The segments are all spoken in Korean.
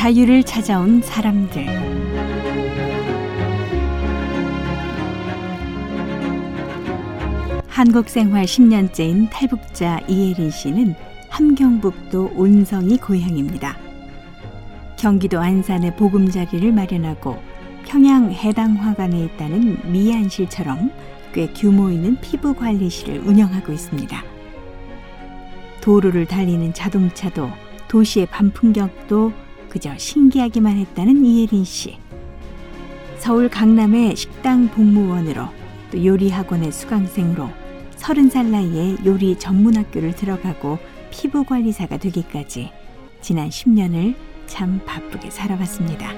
자유를 찾아온 사람들. 한국 생활 10년째인 탈북자 이혜린 씨는 함경북도 온성이 고향입니다. 경기도 안산에 보금자리를 마련하고 평양 해당화관에 있다는 미안실처럼 꽤 규모 있는 피부관리실을 운영하고 있습니다. 도로를 달리는 자동차도 도시의 밤풍경도 그저 신기하기만 했다는 이혜린 씨. 서울 강남의 식당 복무원으로 또 요리학원의 수강생으로 30살 나이에 요리 전문학교를 들어가고 피부관리사가 되기까지 지난 10년을 참 바쁘게 살아왔습니다.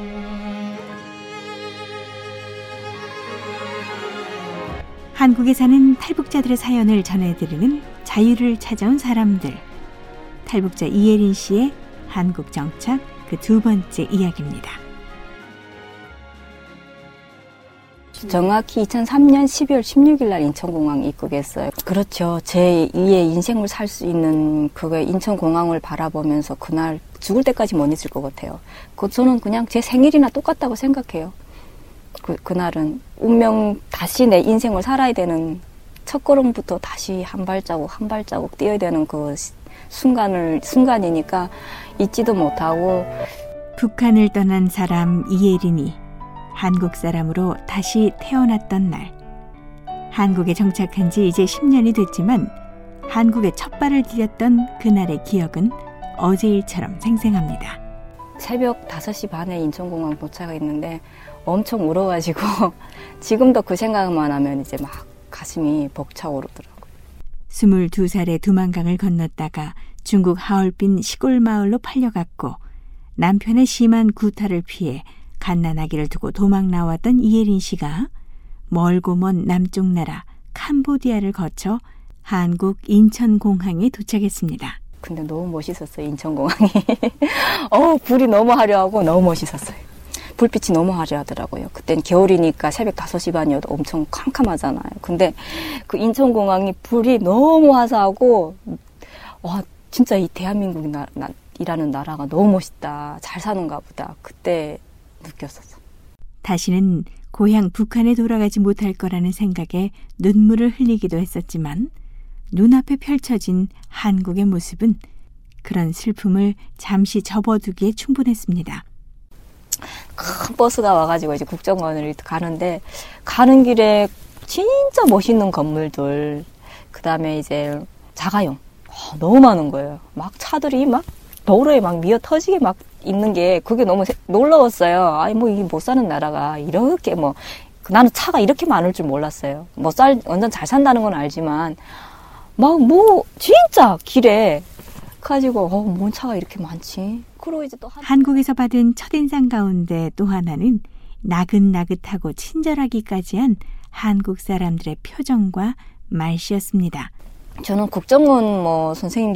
한국에 사는 탈북자들의 사연을 전해드리는 자유를 찾아온 사람들. 탈북자 이혜린 씨의 한국 정착 그 두 번째 이야기입니다. 정확히 2003년 12월 16일 날 인천공항에 입국했어요. 그렇죠. 제 2의 인생을 살 수 있는 그게 인천공항을 바라보면서 그날 죽을 때까지 못 잊을 것 같아요. 저는 그냥 제 생일이나 똑같다고 생각해요. 그날은 운명 다시 내 인생을 살아야 되는 첫걸음부터 다시 한 발자국 한 발자국 뛰어야 되는 그 순간이니까 잊지도 못하고. 북한을 떠난 사람 이혜린이 한국 사람으로 다시 태어났던 날. 한국에 정착한 지 이제 10년이 됐지만 한국에 첫 발을 디뎠던 그날의 기억은 어제 일처럼 생생합니다. 새벽 5시 반에 인천공항 도착했는데 엄청 울어가지고 지금도 그 생각만 하면 이제 막 가슴이 벅차오르더라고요. 22살에 두만강을 건넜다가 중국 하얼빈 시골 마을로 팔려갔고 남편의 심한 구타를 피해 갓난아기를 두고 도망 나왔던 이혜린 씨가 멀고 먼 남쪽 나라 캄보디아를 거쳐 한국 인천공항에 도착했습니다. 근데 너무 멋있었어요, 인천공항이. 불이 너무 화려하고 너무 멋있었어요. 불빛이 너무 화려하더라고요. 그땐 겨울이니까 새벽 5시 반이어도 엄청 캄캄하잖아요. 근데 그 인천공항이 불이 너무 화사하고 와, 진짜 이 대한민국이라는 나라가 너무 멋있다. 잘 사는가 보다. 그때 느꼈었어. 다시는 고향 북한에 돌아가지 못할 거라는 생각에 눈물을 흘리기도 했었지만 눈앞에 펼쳐진 한국의 모습은 그런 슬픔을 잠시 접어두기에 충분했습니다. 큰 버스가 와가지고 이제 국정원을 가는데 가는 길에 진짜 멋있는 건물들, 그 다음에 이제 자가용 너무 많은 거예요. 막 차들이 막 도로에 막 미어 터지게 막 있는 게 그게 너무 놀라웠어요. 아니 뭐 이게 못 사는 나라가 이렇게 뭐 나는 차가 이렇게 많을 줄 몰랐어요. 뭐 완전 잘 산다는 건 알지만 막 뭐 진짜 길에 가지고 뭔 차가 이렇게 많지? 그리고 이제 또 한국에서 받은 첫인상 가운데 또 하나는 나긋나긋하고 친절하기까지 한 한국 사람들의 표정과 말씨였습니다. 저는 국정원 뭐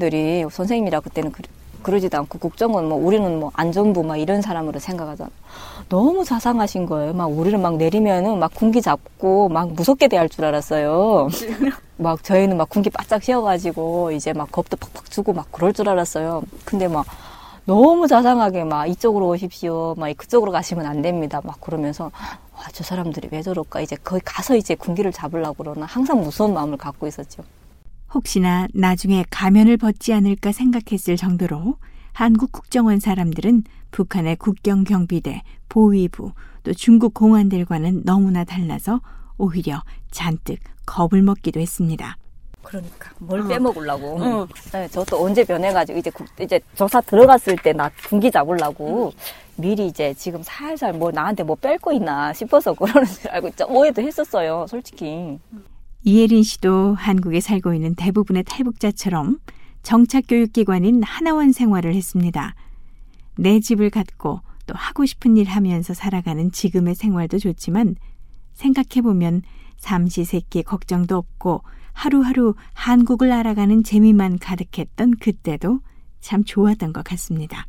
선생님이라 그때는 그러지도 않고 국정원 뭐 우리는 뭐 안전부 막 이런 사람으로 생각하잖아. 너무 자상하신 거예요. 막 우리는 막 내리면은 막 군기 잡고 막 무섭게 대할 줄 알았어요. 막 저희는 막 군기 바짝 씌워가지고 이제 막 겁도 팍팍 주고 막 그럴 줄 알았어요. 근데 막 너무 자상하게 막 이쪽으로 오십시오. 막 그쪽으로 가시면 안 됩니다. 막 그러면서 와, 저 사람들이 왜 저럴까? 이제 거기 가서 이제 군기를 잡으려고 그러나 항상 무서운 마음을 갖고 있었죠. 혹시나 나중에 가면을 벗지 않을까 생각했을 정도로 한국 국정원 사람들은 북한의 국경경비대, 보위부, 또 중국 공안들과는 너무나 달라서 오히려 잔뜩 겁을 먹기도 했습니다. 그러니까 뭘 빼먹으려고. 네, 저도 언제 변해가지고 이제 조사 들어갔을 때 나 군기 잡으려고 미리 이제 지금 살살 뭐 나한테 뭐 뺄 거 있나 싶어서 그러는 줄 알고 오해도 했었어요, 솔직히. 이혜린 씨도 한국에 살고 있는 대부분의 탈북자처럼 정착교육기관인 하나원 생활을 했습니다. 내 집을 갖고 또 하고 싶은 일 하면서 살아가는 지금의 생활도 좋지만 생각해보면 삼시세끼 걱정도 없고 하루하루 한국을 알아가는 재미만 가득했던 그때도 참 좋았던 것 같습니다.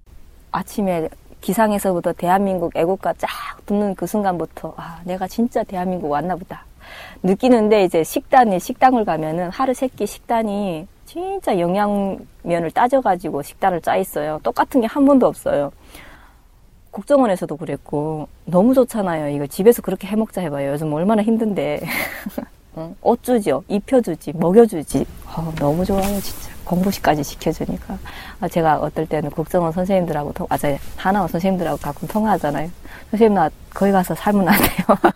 아침에 기상에서부터 대한민국 애국가 쫙 듣는 그 순간부터 내가 진짜 대한민국 왔나 보다 느끼는데, 이제 식당을 가면은 하루 세끼 식단이 진짜 영양면을 따져가지고 식단을 짜 있어요. 똑같은 게 한 번도 없어요. 국정원에서도 그랬고 너무 좋잖아요. 이거 집에서 그렇게 해먹자 해봐요. 요즘 얼마나 힘든데. 옷 주죠. 입혀주지. 먹여주지. 너무 좋아요. 진짜. 공부시까지 시켜주니까. 제가 어떨 때는 국정원 선생님들하고 하나원 선생님들하고 가끔 통화하잖아요. 선생님 나 거기 가서 살면 안 돼요.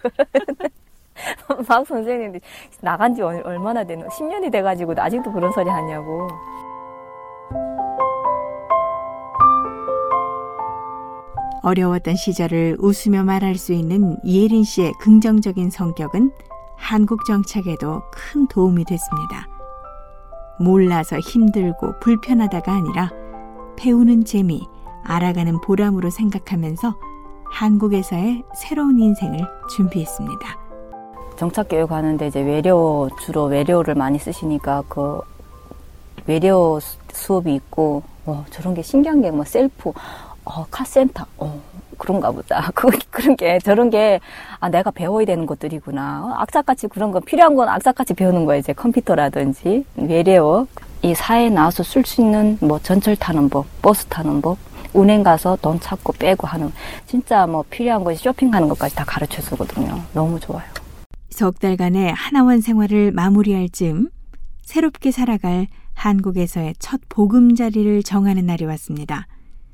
막 선생님들이 나간 지 얼마나 되는 10년이 돼가지고 아직도 그런 소리 하냐고. 어려웠던 시절을 웃으며 말할 수 있는 예린 씨의 긍정적인 성격은 한국 정착에도 큰 도움이 됐습니다. 몰라서 힘들고 불편하다가 아니라 배우는 재미, 알아가는 보람으로 생각하면서 한국에서의 새로운 인생을 준비했습니다. 정착교육 하는데 이제 주로 외래어를 많이 쓰시니까 그 외래어 수업이 있고, 저런 게 신기한 게 셀프, 카센터, 그런가 보다. 저런 게, 내가 배워야 되는 것들이구나. 악착같이 그런 거, 필요한 건 악착같이 배우는 거예요. 이제 컴퓨터라든지, 외래어. 이 사회에 나와서 쓸 수 있는 전철 타는 법, 버스 타는 법, 은행 가서 돈 찾고 빼고 하는, 진짜 필요한 것이 쇼핑하는 것까지 다 가르쳐 주거든요. 너무 좋아요. 석 달간의 하나원 생활을 마무리할 즈음 새롭게 살아갈 한국에서의 첫 보금자리를 정하는 날이 왔습니다.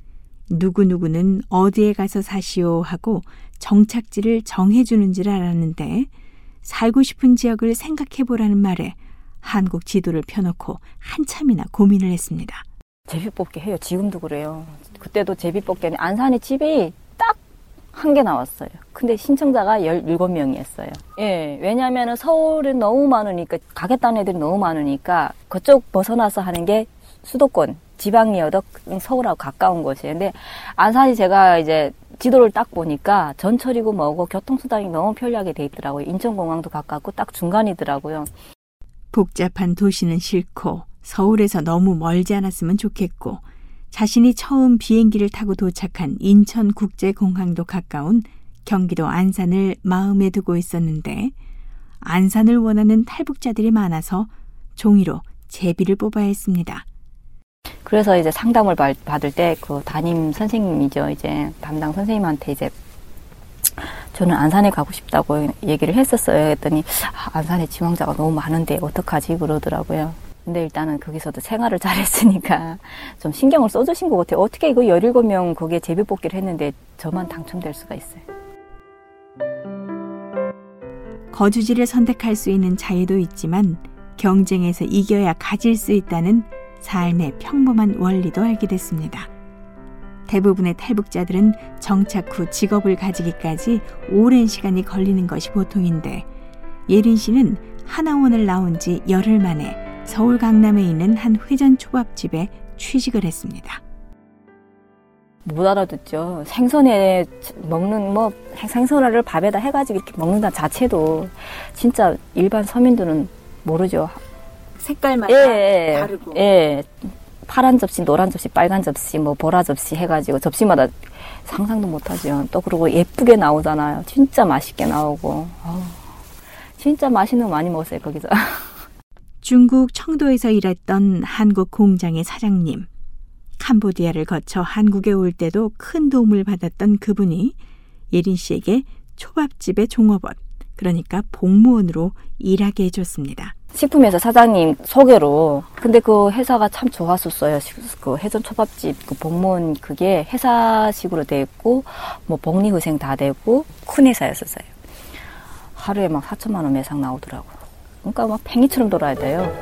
누구누구는 어디에 가서 사시오 하고 정착지를 정해주는 줄 알았는데 살고 싶은 지역을 생각해보라는 말에 한국 지도를 펴놓고 한참이나 고민을 했습니다. 제비뽑기 해요. 지금도 그래요. 그때도 제비뽑기 안산에 집이 딱 한 개 나왔어요. 근데 신청자가 17명이었어요. 예, 왜냐하면 서울은 너무 많으니까, 가겠다는 애들이 너무 많으니까, 그쪽 벗어나서 하는 게 수도권, 지방이어도 서울하고 가까운 곳이에요. 근데 안산이 제가 이제 지도를 딱 보니까 전철이고 뭐고 교통수단이 너무 편리하게 돼 있더라고요. 인천공항도 가깝고 딱 중간이더라고요. 복잡한 도시는 싫고, 서울에서 너무 멀지 않았으면 좋겠고, 자신이 처음 비행기를 타고 도착한 인천국제공항도 가까운 경기도 안산을 마음에 두고 있었는데 안산을 원하는 탈북자들이 많아서 종이로 제비를 뽑아야 했습니다. 그래서 이제 상담을 받을 때 그 담임 선생님이죠. 이제 담당 선생님한테 이제 저는 안산에 가고 싶다고 얘기를 했었어요. 했더니 안산에 지망자가 너무 많은데 어떡하지 그러더라고요. 근데 일단은 거기서도 생활을 잘했으니까 좀 신경을 써주신 것 같아요. 어떻게 이거 17명 거기에 제비뽑기를 했는데 저만 당첨될 수가 있어요. 거주지를 선택할 수 있는 자유도 있지만 경쟁에서 이겨야 가질 수 있다는 삶의 평범한 원리도 알게 됐습니다. 대부분의 탈북자들은 정착 후 직업을 가지기까지 오랜 시간이 걸리는 것이 보통인데 예린 씨는 하나원을 나온 지 열흘 만에 서울 강남에 있는 한 회전 초밥집에 취직을 했습니다. 못 알아듣죠. 생선에 먹는 생선회를 밥에다 해가지고 이렇게 먹는다 자체도 진짜 일반 서민들은 모르죠. 색깔마다 다르고. 예. 파란 접시, 노란 접시, 빨간 접시, 보라 접시 해가지고 접시마다 상상도 못하죠. 또 그리고 예쁘게 나오잖아요. 진짜 맛있게 나오고. 진짜 맛있는 거 많이 먹었어요, 거기서. 중국 청도에서 일했던 한국 공장의 사장님. 캄보디아를 거쳐 한국에 올 때도 큰 도움을 받았던 그분이 예린 씨에게 초밥집의 종업원, 그러니까 복무원으로 일하게 해줬습니다. 식품회사 사장님 소개로. 근데 그 회사가 참 좋았었어요. 그 회전 초밥집 그 복무원 그게 회사식으로 돼 있고 복리후생 다 되고 큰 회사였었어요. 하루에 4천만 원 매상 나오더라고요. 그러니까 팽이처럼 돌아야 돼요.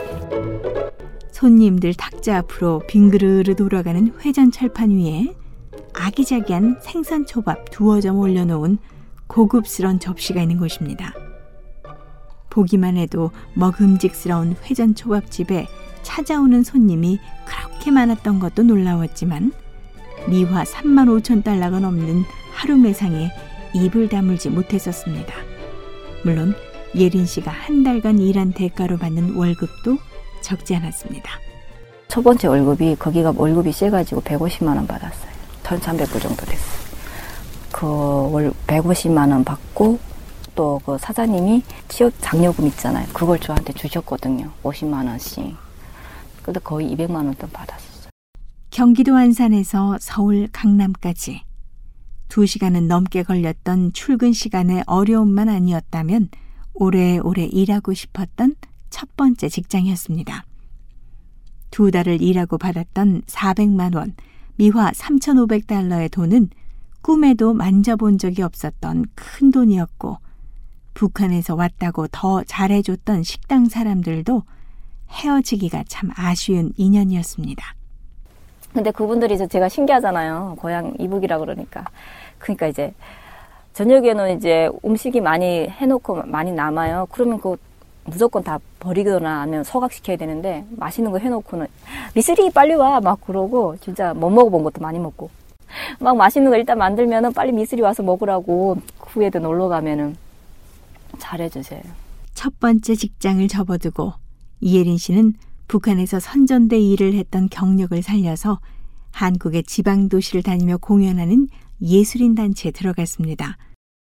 손님들 탁자 앞으로 빙그르르 돌아가는 회전 철판 위에 아기자기한 생선초밥 2점 올려놓은 고급스러운 접시가 있는 곳입니다. 보기만 해도 먹음직스러운 회전 초밥집에 찾아오는 손님이 그렇게 많았던 것도 놀라웠지만 미화 35,000달러가 넘는 하루 매상에 입을 다물지 못했었습니다. 물론 예린 씨가 한 달간 일한 대가로 받는 월급도 적지 않았습니다. 첫 번째 월급이 거기가 월급이 세가지고 150만 원 받았어요. 1,300불 정도 됐어요. 그 150만 원 받고 또 그 사장님이 취업 장려금 있잖아요. 그걸 저한테 주셨거든요. 50만 원씩. 근데 거의 200만 원 돈 받았었어요. 경기도 안산에서 서울 강남까지 2시간은 넘게 걸렸던 출근 시간의 어려움만 아니었다면 오래오래 일하고 싶었던 첫 번째 직장이었습니다. 2달을 일하고 받았던 400만 원, 미화 3,500달러의 돈은 꿈에도 만져본 적이 없었던 큰 돈이었고 북한에서 왔다고 더 잘해줬던 식당 사람들도 헤어지기가 참 아쉬운 인연이었습니다. 근데 그분들이 이제 제가 신기하잖아요. 고향 이북이라 그러니까. 그러니까 이제 저녁에는 이제 음식이 많이 해놓고 많이 남아요. 그러면 그 무조건 다 버리거나 아니면 소각시켜야 되는데 맛있는 거 해놓고는 미쓰리 빨리 와 막 그러고 진짜 못 먹어본 것도 많이 먹고 막 맛있는 거 일단 만들면은 빨리 미쓰리 와서 먹으라고 후에도 놀러 가면은 잘해주세요. 첫 번째 직장을 접어두고 이예린 씨는 북한에서 선전대 일을 했던 경력을 살려서 한국의 지방도시를 다니며 공연하는 예술인 단체에 들어갔습니다.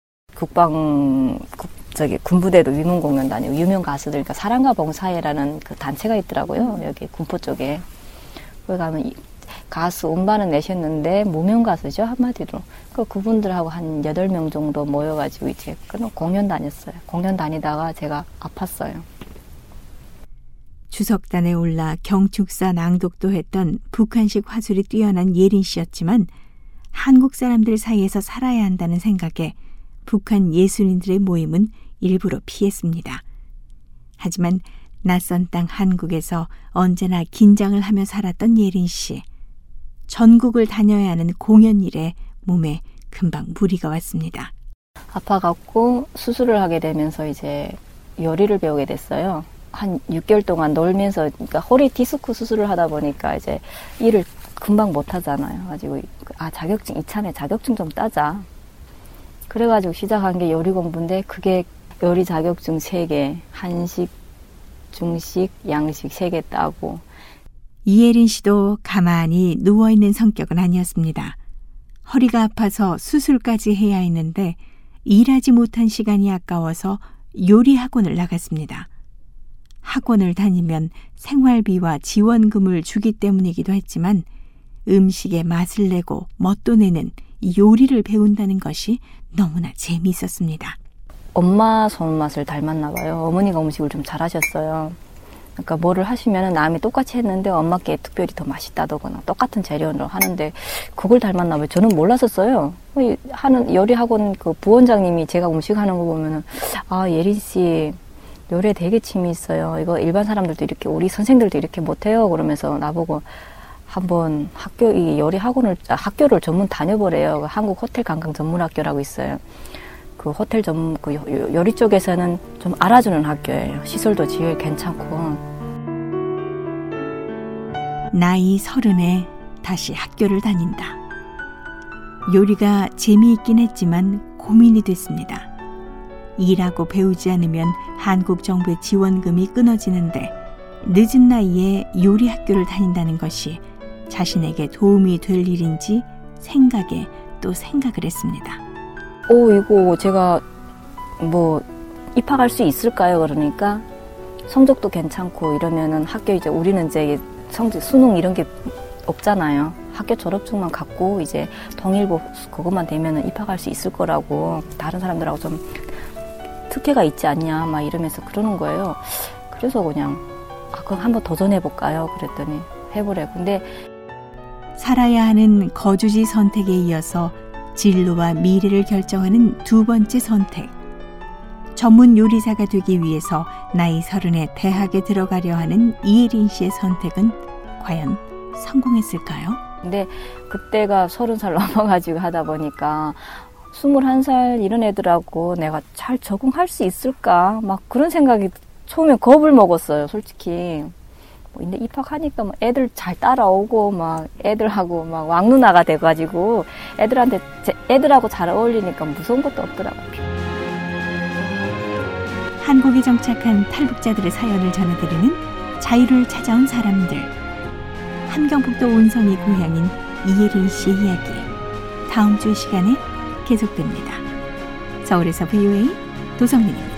군부대도 위문 공연 다니고 유명 가수들, 그러니까 사랑과 봉사회라는 그 단체가 있더라고요. 여기 군포 쪽에. 거기 가면 가수 음반은 내셨는데 무명 가수죠, 한마디로. 그분들하고 한 8명 정도 모여가지고 이제 공연 다녔어요. 공연 다니다가 제가 아팠어요. 주석단에 올라 경축사 낭독도 했던 북한식 화술이 뛰어난 예린 씨였지만 한국 사람들 사이에서 살아야 한다는 생각에 북한 예술인들의 모임은 일부러 피했습니다. 하지만 낯선 땅 한국에서 언제나 긴장을 하며 살았던 예린 씨. 전국을 다녀야 하는 공연 일에 몸에 금방 무리가 왔습니다. 아파갖고 수술을 하게 되면서 이제 요리를 배우게 됐어요. 한 6개월 동안 놀면서, 그러니까 허리 디스크 수술을 하다 보니까 이제 일을 금방 못 하잖아요. 가지고 자격증 이참에 자격증 좀 따자. 그래가지고 시작한 게 요리 공부인데 그게 요리 자격증 3개, 한식, 중식, 양식 3개 따고. 이예린 씨도 가만히 누워있는 성격은 아니었습니다. 허리가 아파서 수술까지 해야 했는데 일하지 못한 시간이 아까워서 요리 학원을 나갔습니다. 학원을 다니면 생활비와 지원금을 주기 때문이기도 했지만 음식의 맛을 내고 멋도 내는 요리를 배운다는 것이 너무나 재미있었습니다. 엄마 손맛을 닮았나 봐요. 어머니가 음식을 좀 잘하셨어요. 그러니까 뭐를 하시면 남이 똑같이 했는데 엄마께 특별히 더 맛있다더거나 똑같은 재료로 하는데 그걸 닮았나 봐요. 저는 몰랐었어요. 하는 요리 학원 그 부원장님이 제가 음식하는 거 보면은 예린 씨 요리에 되게 취미 있어요. 이거 일반 사람들도 이렇게 우리 선생들도 이렇게 못해요. 그러면서 나보고 한번 이 요리 학교를 전문 다녀보래요. 한국 호텔 관광 전문 학교라고 있어요. 그 호텔 전문 그 요리 쪽에서는 좀 알아주는 학교예요. 시설도 제일 괜찮고. 나이 30에 다시 학교를 다닌다. 요리가 재미있긴 했지만 고민이 됐습니다. 일하고 배우지 않으면 한국 정부의 지원금이 끊어지는데 늦은 나이에 요리 학교를 다닌다는 것이 자신에게 도움이 될 일인지 생각을 했습니다. 이거 제가 입학할 수 있을까요? 그러니까 성적도 괜찮고 이러면은 학교 이제 우리는 이제 성적 수능 이런 게 없잖아요. 학교 졸업증만 갖고 이제 통일부 그것만 되면은 입학할 수 있을 거라고 다른 사람들하고 좀 특혜가 있지 않냐 막 이러면서 그러는 거예요. 그래서 그냥 그럼 한번 도전해볼까요? 그랬더니 해보래. 근데 살아야 하는 거주지 선택에 이어서 진로와 미래를 결정하는 두 번째 선택. 전문 요리사가 되기 위해서 나이 30에 대학에 들어가려 하는 이예린 씨의 선택은 과연 성공했을까요? 근데 그때가 30살 넘어가지고 하다 보니까 21살 이런 애들하고 내가 잘 적응할 수 있을까? 막 그런 생각이 처음에 겁을 먹었어요, 솔직히. 근데 입학하니까 막 애들 잘 따라오고 막 애들하고 막 왕누나가 돼가지고 애들하고 잘 어울리니까 무서운 것도 없더라고요. 한국에 정착한 탈북자들의 사연을 전해드리는 자유를 찾아온 사람들. 함경북도 온성이 고향인 이예린 씨의 이야기. 다음 주 시간에 계속됩니다. 서울에서 VOA 도성민입니다.